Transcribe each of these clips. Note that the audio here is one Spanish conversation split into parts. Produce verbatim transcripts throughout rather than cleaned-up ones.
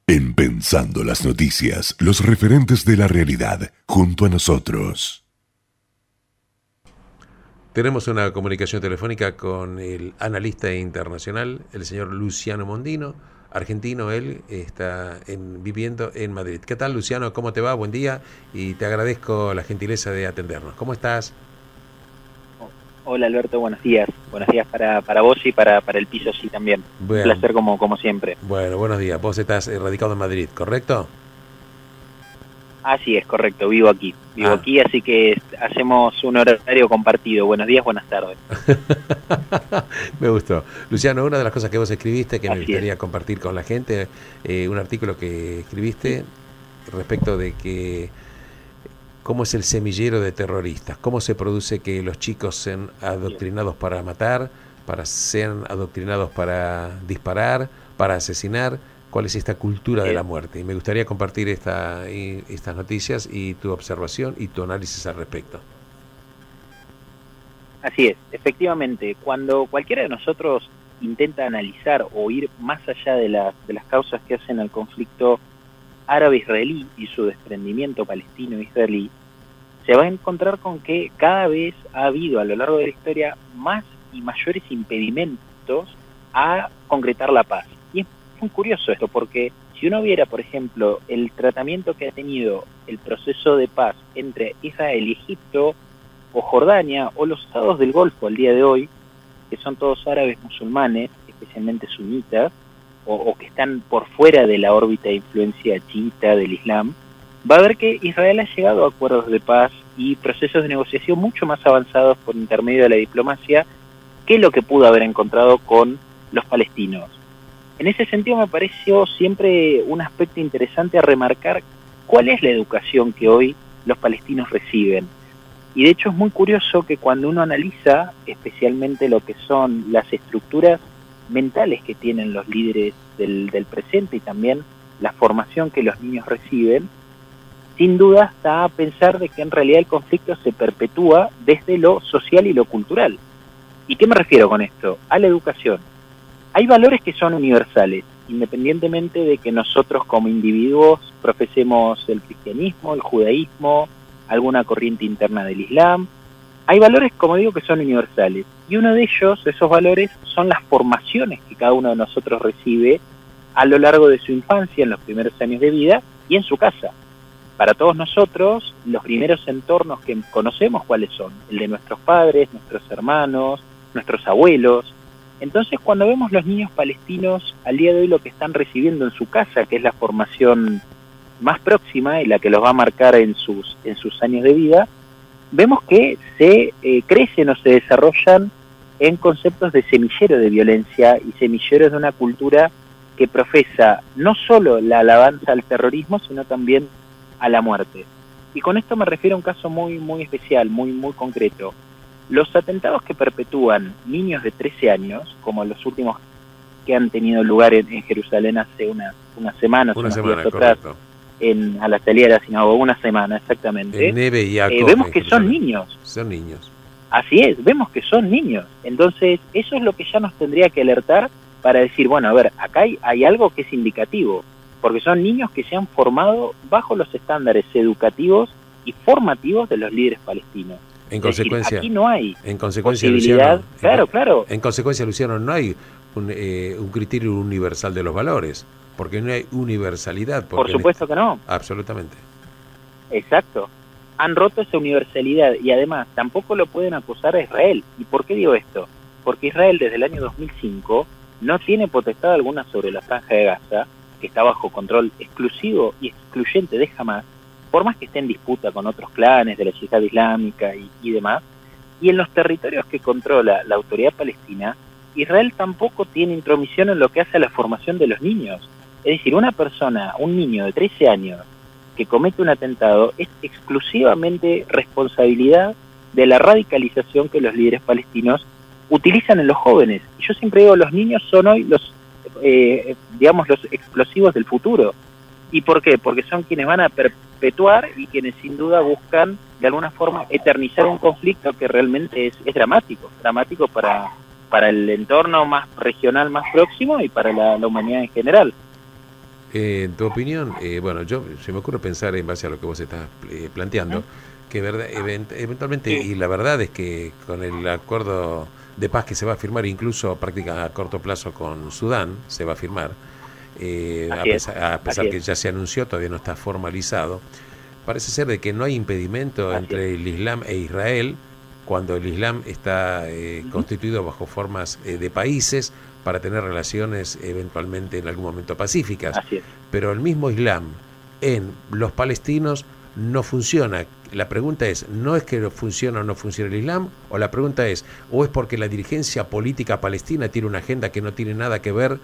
En Pensando las Noticias, los referentes de la realidad, junto a nosotros. Tenemos una comunicación telefónica con el analista internacional, el señor Luciano Mondino, argentino. Él está en, viviendo en Madrid. ¿Qué tal, Luciano? ¿Cómo te va? Buen día, y te agradezco la gentileza de atendernos. ¿Cómo estás? Hola, Alberto, buenos días. Buenos días para, para vos y para, para el piso, sí, también. Bueno, un placer como, como siempre. Bueno, buenos días. Vos estás radicado en Madrid, ¿correcto? Así es, correcto. Vivo aquí. Vivo ah. aquí, así que hacemos un horario compartido. Buenos días, buenas tardes. Me gustó. Luciano, una de las cosas que vos escribiste, que así me gustaría es. compartir con la gente, eh, un artículo que escribiste respecto de que cómo es el semillero de terroristas, cómo se produce que los chicos sean adoctrinados para matar, para sean adoctrinados para disparar, para asesinar, cuál es esta cultura de la muerte. Y me gustaría compartir esta, y, estas noticias y tu observación y tu análisis al respecto. Así es, efectivamente, cuando cualquiera de nosotros intenta analizar o ir más allá de, la, de las causas que hacen al conflicto árabe-israelí y su desprendimiento palestino-israelí, se va a encontrar con que cada vez ha habido a lo largo de la historia más y mayores impedimentos a concretar la paz. Y es muy curioso esto, porque si uno viera, por ejemplo, el tratamiento que ha tenido el proceso de paz entre Israel y Egipto, o Jordania, o los estados del Golfo al día de hoy, que son todos árabes musulmanes, especialmente sunitas, o, o que están por fuera de la órbita de influencia chiita del Islam, va a ver que Israel ha llegado a acuerdos de paz y procesos de negociación mucho más avanzados por intermedio de la diplomacia que lo que pudo haber encontrado con los palestinos. En ese sentido me pareció siempre un aspecto interesante a remarcar cuál es la educación que hoy los palestinos reciben. Y de hecho es muy curioso que cuando uno analiza especialmente lo que son las estructuras mentales que tienen los líderes del, del presente y también la formación que los niños reciben, sin duda está a pensar de que en realidad el conflicto se perpetúa desde lo social y lo cultural. ¿Y qué me refiero con esto? A la educación. Hay valores que son universales, independientemente de que nosotros como individuos profesemos el cristianismo, el judaísmo, alguna corriente interna del Islam. Hay valores, como digo, que son universales. Y uno de ellos, esos valores, son las formaciones que cada uno de nosotros recibe a lo largo de su infancia, en los primeros años de vida y en su casa. Para todos nosotros, los primeros entornos que conocemos, ¿cuáles son? El de nuestros padres, nuestros hermanos, nuestros abuelos. Entonces, cuando vemos los niños palestinos al día de hoy lo que están recibiendo en su casa, que es la formación más próxima y la que los va a marcar en sus, en sus años de vida, vemos que se eh, crecen o se desarrollan en conceptos de semillero de violencia y semilleros de una cultura que profesa no solo la alabanza al terrorismo, sino también a la muerte. Y con esto me refiero a un caso muy muy especial, muy muy concreto. Los atentados que perpetúan niños de trece años, como los últimos que han tenido lugar en, en Jerusalén hace unas unas semanas, una unos semana, días atrás, correcto. En, a la salida de la sinagoga, una semana exactamente, En Neve y Jacob, eh, vemos que son Jerusalén. niños. Son niños. Así es, vemos que son niños. Entonces, eso es lo que ya nos tendría que alertar para decir, bueno, a ver, acá hay, hay algo que es indicativo, porque son niños que se han formado bajo los estándares educativos y formativos de los líderes palestinos. En es consecuencia, decir, aquí no hay en consecuencia, posibilidad, Luciano, claro, en, claro. En consecuencia, Luciano, no hay un, eh, un criterio universal de los valores, porque no hay universalidad. Por supuesto este... que no. Absolutamente. Exacto. Han roto esa universalidad y además tampoco lo pueden acusar a Israel. ¿Y por qué digo esto? Porque Israel desde el año dos mil cinco no tiene potestad alguna sobre la Franja de Gaza, que está bajo control exclusivo y excluyente de Hamás, por más que esté en disputa con otros clanes de la Yihad Islámica y, y demás. Y en los territorios que controla la autoridad palestina, Israel tampoco tiene intromisión en lo que hace a la formación de los niños. Es decir, una persona, un niño de trece años que comete un atentado es exclusivamente responsabilidad de la radicalización que los líderes palestinos utilizan en los jóvenes. Y yo siempre digo, los niños son hoy los, eh, digamos, los explosivos del futuro. ¿Y por qué? Porque son quienes van a perpetuar y quienes sin duda buscan de alguna forma eternizar un conflicto que realmente es, es dramático, dramático para, para el entorno más regional más próximo y para la, la humanidad en general. Eh, en tu opinión, eh, bueno, yo se me ocurre pensar en base a lo que vos estás eh, planteando, ¿Eh? que verdad, event, eventualmente, sí. y la verdad es que con el acuerdo de paz que se va a firmar, incluso prácticamente a corto plazo con Sudán, se va a firmar, eh, a pesar, a pesar que ya se anunció, todavía no está formalizado, parece ser de que no hay impedimento Así entre es. el Islam e Israel, cuando el Islam está eh, uh-huh. constituido bajo formas eh, de países, para tener relaciones eventualmente en algún momento pacíficas. Así es. Pero el mismo Islam en los palestinos no funciona. La pregunta es, ¿no es que funciona o no funciona el Islam? O la pregunta es, ¿o es porque la dirigencia política palestina tiene una agenda que no tiene nada que ver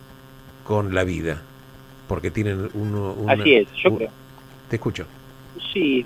con la vida? Porque tienen uno... Una, Así es, yo un, creo. Te escucho. Sí,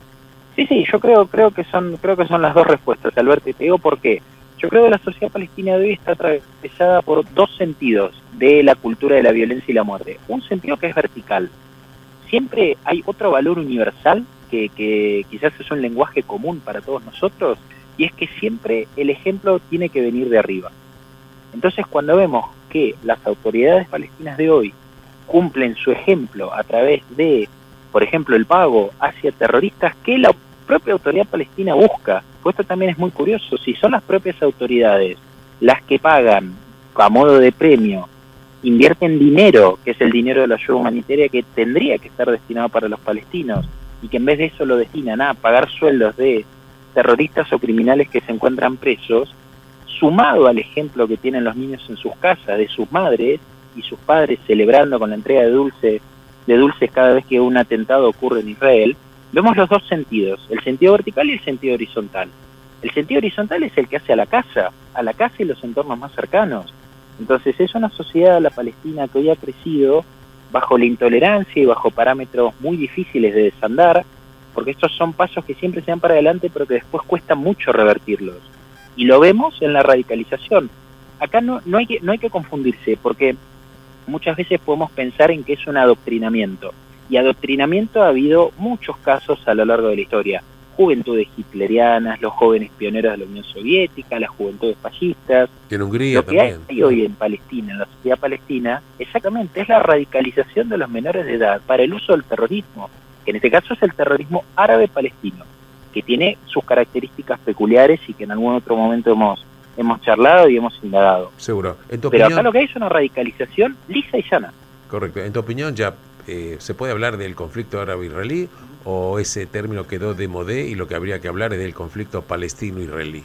sí, sí, yo creo, creo que son, creo que son las dos respuestas, Alberto, y te digo por qué. Yo creo que la sociedad palestina de hoy está atravesada por dos sentidos de la cultura de la violencia y la muerte. Un sentido que es vertical. Siempre hay otro valor universal que, que quizás es un lenguaje común para todos nosotros, y es que siempre el ejemplo tiene que venir de arriba. Entonces, cuando vemos que las autoridades palestinas de hoy cumplen su ejemplo a través de, por ejemplo, el pago hacia terroristas que la propia autoridad palestina busca, pues esto también es muy curioso, si son las propias autoridades las que pagan a modo de premio, invierten dinero, que es el dinero de la ayuda humanitaria que tendría que estar destinado para los palestinos, y que en vez de eso lo destinan a pagar sueldos de terroristas o criminales que se encuentran presos, sumado al ejemplo que tienen los niños en sus casas, de sus madres y sus padres celebrando con la entrega de dulces, de dulces cada vez que un atentado ocurre en Israel, vemos los dos sentidos, el sentido vertical y el sentido horizontal. El sentido horizontal es el que hace a la casa, a la casa y los entornos más cercanos. Entonces es una sociedad, la Palestina, que hoy ha crecido bajo la intolerancia y bajo parámetros muy difíciles de desandar, porque estos son pasos que siempre se dan para adelante, pero que después cuesta mucho revertirlos. Y lo vemos en la radicalización. Acá no, no, hay que, no hay que confundirse, porque muchas veces podemos pensar en que es un adoctrinamiento. Y adoctrinamiento ha habido muchos casos a lo largo de la historia. Juventudes hitlerianas, los jóvenes pioneros de la Unión Soviética, las juventudes fascistas. Y en Hungría lo que también. hay hoy en Palestina, en la sociedad palestina, exactamente, es la radicalización de los menores de edad para el uso del terrorismo, que en este caso es el terrorismo árabe-palestino, que tiene sus características peculiares y que en algún otro momento hemos, hemos charlado y hemos indagado. Seguro. ¿En tu Pero opinión? Acá lo que hay es una radicalización lisa y llana. Correcto. ¿En tu opinión ya eh, se puede hablar del conflicto árabe-israelí o ese término quedó de modé y lo que habría que hablar es del conflicto palestino-israelí?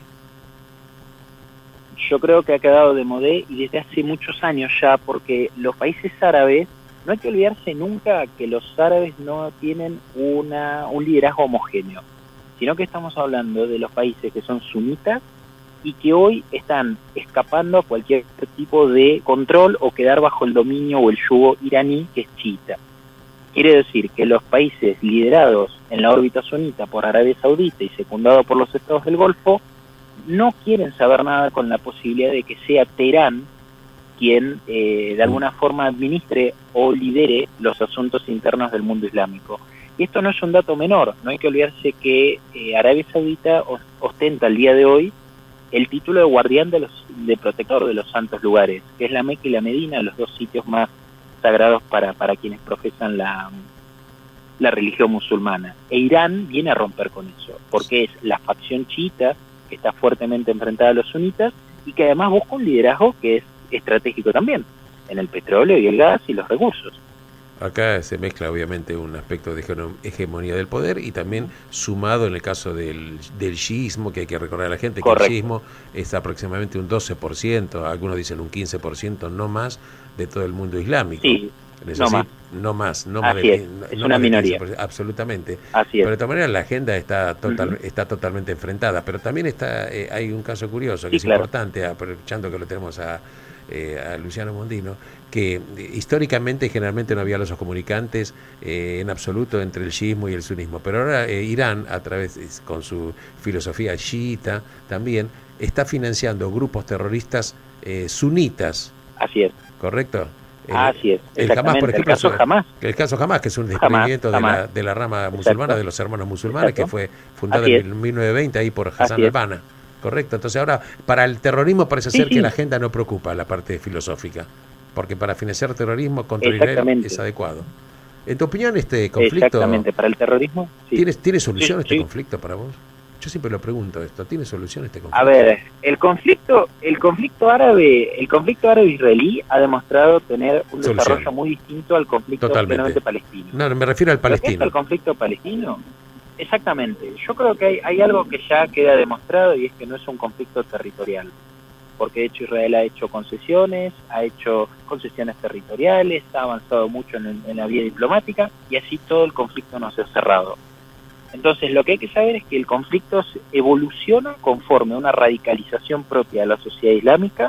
Yo creo que ha quedado de modé y desde hace muchos años ya, porque los países árabes, no hay que olvidarse nunca que los árabes no tienen una un liderazgo homogéneo, sino que estamos hablando de los países que son sunitas y que hoy están escapando a cualquier tipo de control o quedar bajo el dominio o el yugo iraní, que es chiita. Quiere decir que los países liderados en la órbita sunita por Arabia Saudita y secundados por los estados del Golfo no quieren saber nada con la posibilidad de que sea Teherán quien eh, de alguna forma administre o lidere los asuntos internos del mundo islámico. Y esto no es un dato menor, no hay que olvidarse que eh, Arabia Saudita ostenta al día de hoy el título de guardián de los de protector de los santos lugares, que es la Meca y la Medina, los dos sitios más sagrados para, para quienes profesan la, la religión musulmana. E Irán viene a romper con eso, porque es la facción chiita que está fuertemente enfrentada a los sunitas y que además busca un liderazgo que es estratégico también, en el petróleo y el gas y los recursos. Acá se mezcla obviamente un aspecto de hegemonía del poder y también sumado en el caso del, del chiismo, que hay que recordar a la gente. Correcto. Que el chiismo es aproximadamente un doce por ciento, algunos dicen un quince por ciento, no más, de todo el mundo islámico. Sí, no más. No más, no Así más de, es, no, es no una más de minoría. quince por ciento, absolutamente. Así es. Pero de todas maneras la agenda está, total, uh-huh. está totalmente enfrentada, pero también está eh, hay un caso curioso que sí, es claro. importante, aprovechando que lo tenemos a... Eh, a Luciano Mondino, que eh, históricamente generalmente no había lazos comunicantes eh, en absoluto entre el chiismo y el sunismo, pero ahora eh, Irán, a través con su filosofía chiita también, está financiando grupos terroristas eh, sunitas. Así es. ¿Correcto? El, Así es. El Hamas, por ejemplo, el caso Hamas. El caso Hamas, que es un desprendimiento de la, de la rama musulmana, Exacto. de los hermanos musulmanes, Exacto. que fue fundada en mil novecientos veinte ahí por Hassan al-Banna. Correcto, entonces ahora para el terrorismo parece sí, ser sí. que la agenda no preocupa la parte filosófica. porque para financiar terrorismo contra Israel es adecuado. En tu opinión, este conflicto... Exactamente, para el terrorismo, sí. ¿Tiene, ¿tiene solución sí, este sí. conflicto para vos? Yo siempre lo pregunto esto, ¿tiene solución este conflicto? A ver, el conflicto, el conflicto árabe, el conflicto árabe-israelí ha demostrado tener un Solución. desarrollo muy distinto al conflicto plenamente palestino. No, me refiero al palestino. ¿Qué es el conflicto palestino? Exactamente. Yo creo que hay, hay algo que ya queda demostrado y es que no es un conflicto territorial. Porque de hecho Israel ha hecho concesiones, ha hecho concesiones territoriales, ha avanzado mucho en, en la vía diplomática y así todo el conflicto no se ha cerrado. Entonces lo que hay que saber es que el conflicto evoluciona conforme a una radicalización propia de la sociedad islámica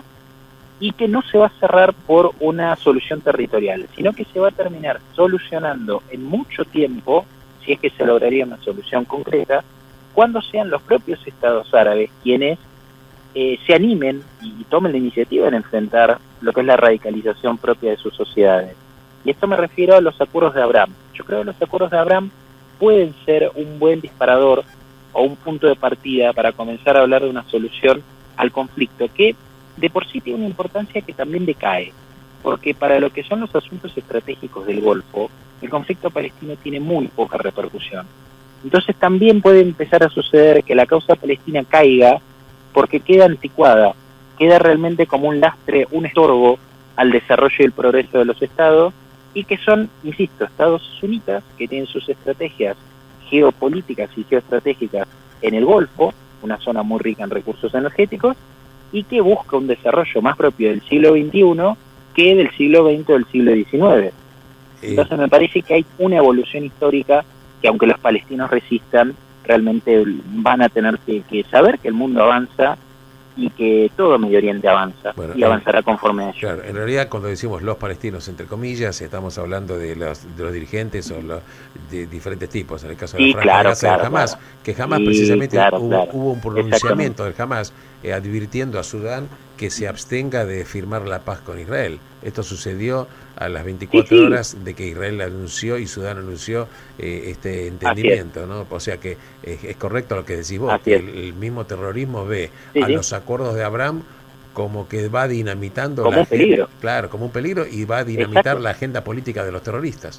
y que no se va a cerrar por una solución territorial, sino que se va a terminar solucionando en mucho tiempo, si es que se lograría una solución concreta, cuando sean los propios estados árabes quienes eh, se animen y tomen la iniciativa en enfrentar lo que es la radicalización propia de sus sociedades. Y esto me refiero a los acuerdos de Abraham. Yo creo que los acuerdos de Abraham pueden ser un buen disparador o un punto de partida para comenzar a hablar de una solución al conflicto, que de por sí tiene una importancia que también decae, porque para lo que son los asuntos estratégicos del Golfo, el conflicto palestino tiene muy poca repercusión. Entonces también puede empezar a suceder que la causa palestina caiga porque queda anticuada, queda realmente como un lastre, un estorbo al desarrollo y el progreso de los estados, y que son, insisto, estados sunitas que tienen sus estrategias geopolíticas y geoestratégicas en el Golfo, una zona muy rica en recursos energéticos, y que busca un desarrollo más propio del siglo veintiuno que del siglo veinte o del siglo diecinueve. Entonces me parece que hay una evolución histórica que aunque los palestinos resistan, realmente van a tener que, que saber que el mundo avanza y que todo Medio Oriente avanza, bueno, y avanzará conforme a ello. Claro, en realidad cuando decimos los palestinos, entre comillas, estamos hablando de los, de los dirigentes o los, de diferentes tipos, en el caso de sí, la Franja claro, de Gaza claro, del Hamas, claro. que jamás sí, precisamente claro, hubo, claro. hubo un pronunciamiento del Hamas eh, advirtiendo a Sudán que se abstenga de firmar la paz con Israel. Esto sucedió a las veinticuatro sí, sí. horas de que Israel anunció y Sudán anunció eh, este entendimiento, ¿no? O sea que eh, es correcto lo que decís vos, que el, el mismo terrorismo ve sí, a sí. los acuerdos de Abraham como que va dinamitando como la un peligro. Agenda, claro, como un peligro y va a dinamitar Exacto. la agenda política de los terroristas.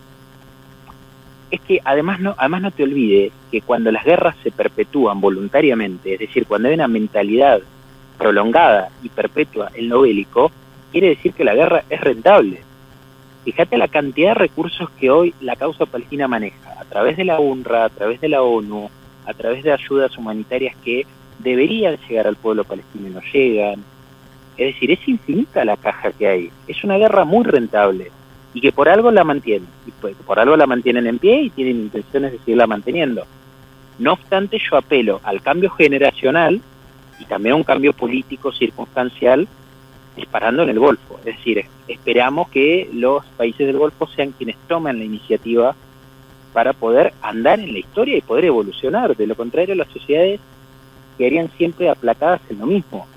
Es que además no, además no te olvides que cuando las guerras se perpetúan voluntariamente, es decir, cuando hay una mentalidad prolongada y perpetua en lo bélico, quiere decir que la guerra es rentable. Fíjate la cantidad de recursos que hoy la causa palestina maneja, a través de la UNRWA, a través de la ONU, a través de ayudas humanitarias que deberían llegar al pueblo palestino y no llegan. Es decir, es infinita la caja que hay. Es una guerra muy rentable y que por algo la mantienen. Y pues, por algo la mantienen en pie y tienen intenciones de seguirla manteniendo. No obstante, yo apelo al cambio generacional y también a un cambio político circunstancial disparando en el Golfo. Es decir, esperamos que los países del Golfo sean quienes tomen la iniciativa para poder andar en la historia y poder evolucionar. De lo contrario, las sociedades quedarían siempre aplacadas en lo mismo.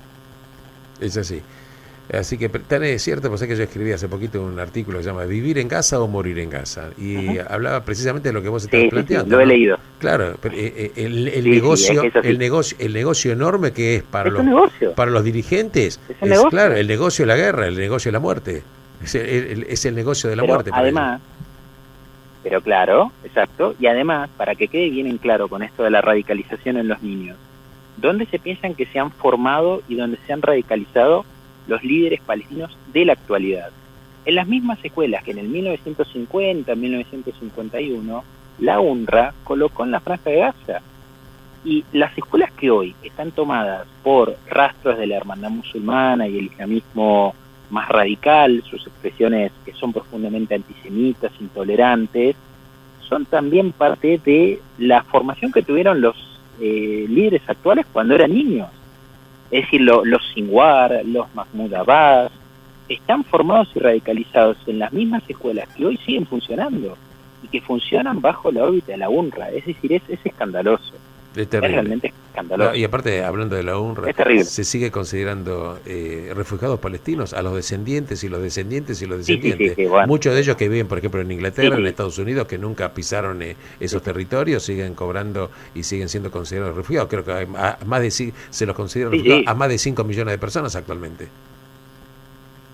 Es así. Así que tan es cierto, pues es que yo escribí hace poquito un artículo que se llama ¿Vivir en Gaza o morir en Gaza? Y uh-huh. hablaba precisamente de lo que vos estás sí, planteando. Sí, lo ¿no? he leído. Claro, pero el, el, el sí, negocio, sí, es el negocio, el negocio enorme que es para es los negocio. para los dirigentes, es, es negocio. claro, el negocio de la guerra, el negocio de la muerte, es el, el, es el negocio de la pero muerte. Para además, ellos. pero claro, exacto, y además para que quede bien en claro con esto de la radicalización en los niños, ¿dónde se piensan que se han formado y dónde se han radicalizado los líderes palestinos de la actualidad? En las mismas escuelas que en el mil novecientos cincuenta, mil novecientos cincuenta y uno, la UNRWA colocó en la Franja de Gaza. Y las escuelas que hoy están tomadas por rastros de la hermandad musulmana y el islamismo más radical, sus expresiones que son profundamente antisemitas, intolerantes, son también parte de la formación que tuvieron los eh, líderes actuales cuando eran niños. Es decir, lo, los Sinwar, los Mahmoud Abbas, están formados y radicalizados en las mismas escuelas que hoy siguen funcionando y que funcionan bajo la órbita de la UNRWA. Es decir, es, es escandaloso. Es, es realmente escandaloso. No, y aparte, hablando de la UNRWA, se sigue considerando eh, refugiados palestinos a los descendientes y los descendientes y los descendientes. Sí, sí, sí, sí, bueno. Muchos de ellos que viven, por ejemplo, en Inglaterra, sí, sí. en Estados Unidos, que nunca pisaron eh, esos sí. territorios, siguen cobrando y siguen siendo considerados refugiados. Creo que hay, a, más de se los consideran sí, refugiados sí. a más de cinco millones de personas actualmente.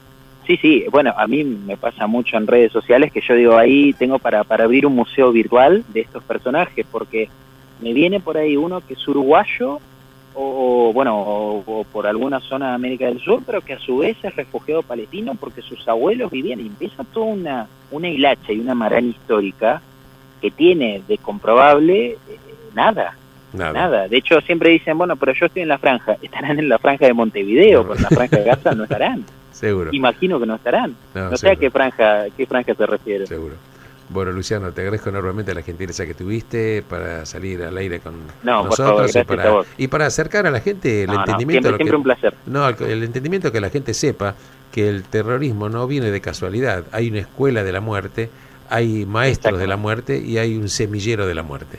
Sí, sí, bueno, a mí me pasa mucho en redes sociales que yo digo, ahí tengo para, para abrir un museo virtual de estos personajes, porque me viene por ahí uno que es uruguayo, o, o bueno, o, o por alguna zona de América del Sur, pero que a su vez es refugiado palestino porque sus abuelos vivían, y empieza toda una, una hilacha y una maraña histórica que tiene de comprobable eh, nada. Nada. Nada. De hecho, siempre dicen, bueno, pero yo estoy en la franja. Estarán en la franja de Montevideo, pero en la franja de Gaza no estarán. Seguro. Imagino que no estarán. No, no sé a qué franja, qué franja se refiere. Seguro. Bueno, Luciano, te agradezco enormemente la gentileza que tuviste para salir al aire con no, nosotros. Por favor, y, para, a vos. y para acercar a la gente el no, entendimiento. No, siempre, siempre que, un placer. No, el, el entendimiento que la gente sepa que el terrorismo no viene de casualidad. Hay una escuela de la muerte, hay maestros de la muerte y hay un semillero de la muerte.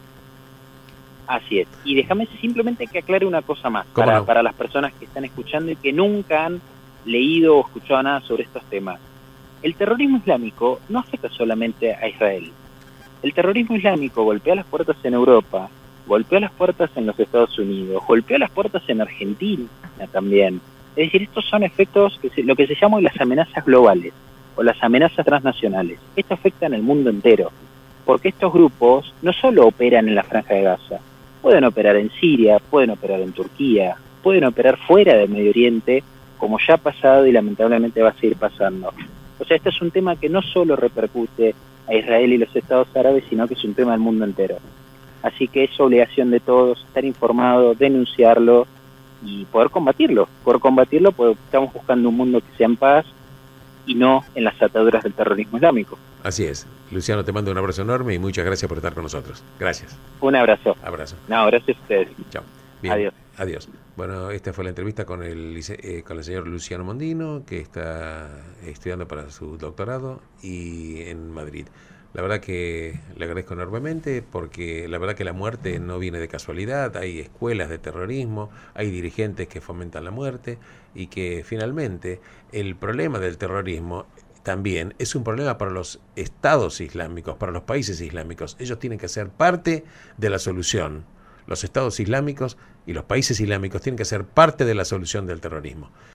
Así es. Y déjame simplemente que aclare una cosa más para, no? para las personas que están escuchando y que nunca han leído o escuchado nada sobre estos temas. El terrorismo islámico no afecta solamente a Israel. El terrorismo islámico golpea las puertas en Europa, golpea las puertas en los Estados Unidos, golpea las puertas en Argentina también. Es decir, estos son efectos, que se, lo que se llaman las amenazas globales o las amenazas transnacionales. Esto afecta en el mundo entero, porque estos grupos no solo operan en la Franja de Gaza, pueden operar en Siria, pueden operar en Turquía, pueden operar fuera del Medio Oriente, como ya ha pasado y lamentablemente va a seguir pasando. O sea, este es un tema que no solo repercute a Israel y los Estados Árabes, sino que es un tema del mundo entero. Así que es obligación de todos estar informados, denunciarlo y poder combatirlo. Poder combatirlo porque estamos buscando un mundo que sea en paz y no en las ataduras del terrorismo islámico. Así es. Luciano, te mando un abrazo enorme y muchas gracias por estar con nosotros. Gracias. Un abrazo. Abrazo. No, gracias a ustedes. Chao. Bien. Adiós. Adiós. Bueno, esta fue la entrevista con el, eh, con el señor Luciano Mondino, que está estudiando para su doctorado y en Madrid. La verdad que le agradezco enormemente porque la verdad que la muerte no viene de casualidad, hay escuelas de terrorismo, hay dirigentes que fomentan la muerte y que finalmente el problema del terrorismo también es un problema para los estados islámicos, para los países islámicos. Ellos tienen que ser parte de la solución. Los estados islámicos y los países islámicos tienen que ser parte de la solución del terrorismo.